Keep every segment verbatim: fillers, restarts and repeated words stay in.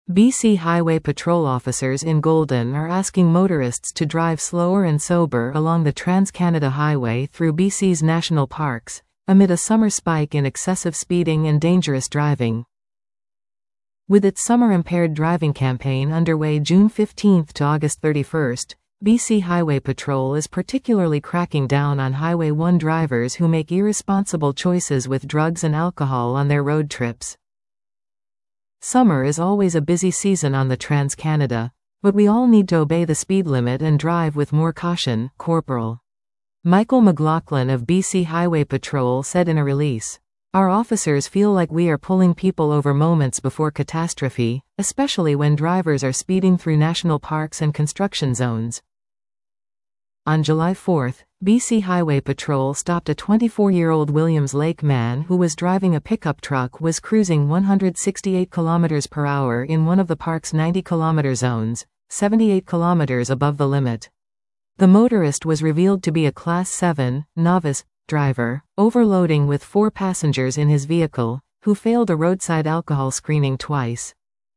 B C Highway Patrol officers in Golden are asking motorists to drive slower and sober along the Trans-Canada Highway through B C's national parks, amid a summer spike in excessive speeding and dangerous driving. With its Summer Impaired Driving campaign underway June fifteenth to August thirty-first, B C Highway Patrol is particularly cracking down on Highway one drivers who make irresponsible choices with drugs and alcohol on their road trips. Summer is always a busy season on the Trans-Canada, but we all need to obey the speed limit and drive with more caution, Corporal Michael McLaughlin of B C Highway Patrol said in a release. Our officers feel like we are pulling people over moments before catastrophe, especially when drivers are speeding through national parks and construction zones. On July fourth, B C Highway Patrol stopped a twenty-four-year-old Williams Lake man who was driving a pickup truck was cruising one hundred sixty-eight kilometers per hour in one of the park's ninety kilometer zones, seventy-eight kilometers above the limit. The motorist was revealed to be a Class seven, novice, driver, overloading with four passengers in his vehicle, who failed a roadside alcohol screening twice.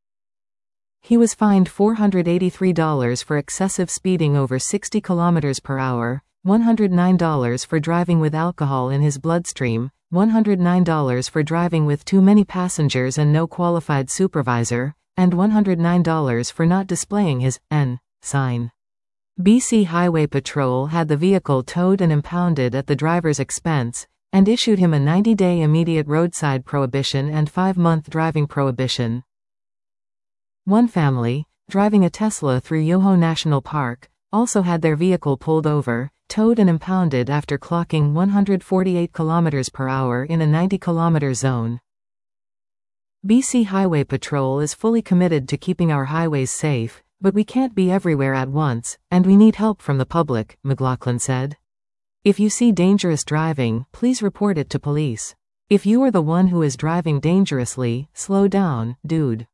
He was fined four hundred eighty-three dollars for excessive speeding over sixty kilometers per hour, one hundred nine dollars for driving with alcohol in his bloodstream, one hundred nine dollars for driving with too many passengers and no qualified supervisor, and one hundred nine dollars for not displaying his N sign. B C Highway Patrol had the vehicle towed and impounded at the driver's expense, and issued him a ninety-day immediate roadside prohibition and five-month driving prohibition. One family, driving a Tesla through Yoho National Park, also had their vehicle pulled over, towed and impounded after clocking one hundred forty-eight kilometers per hour in a ninety kilometer zone. B C Highway Patrol is fully committed to keeping our highways safe, but we can't be everywhere at once, and we need help from the public, McLaughlin said. If you see dangerous driving, please report it to police. If you are the one who is driving dangerously, slow down, dude.